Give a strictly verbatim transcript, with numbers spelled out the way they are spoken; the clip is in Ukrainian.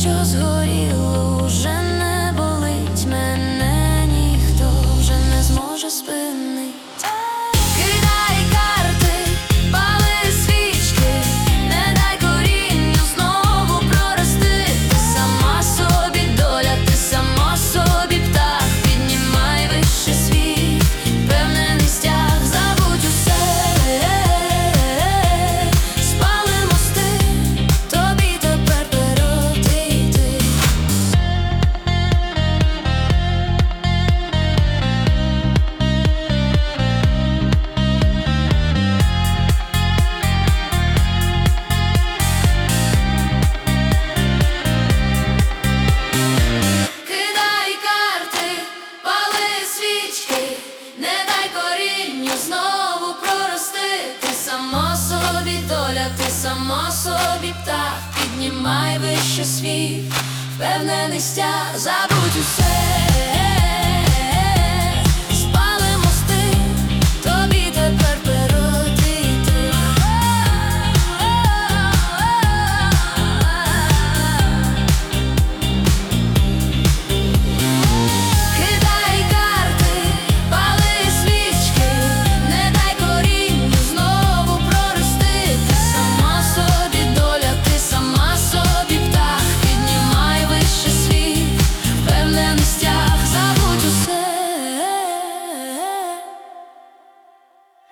що згоріло, уже не болить, мене ніхто вже не зможе спинить. Кидай карти, пали свічки, не дай корінню знову прорости. Ти сама собі доля, ти сама собі птах, піднімай вище свій впевнений стяг. Забудь усе, спали мости, тобі тепер перейти. Кидай карти, пали свічки, не дай корінню знову прорости. Ти сама собі доля, ти сама собі птах, піднімай вище свій впевнений стяг. Забудь усе, спали мости, тобі тепер перейти. Кидай карти, пали свічки, не дай корінню знову прорости. Ти сама собі доля, ти сама собі птах, піднімай вище свій впевнений стяг.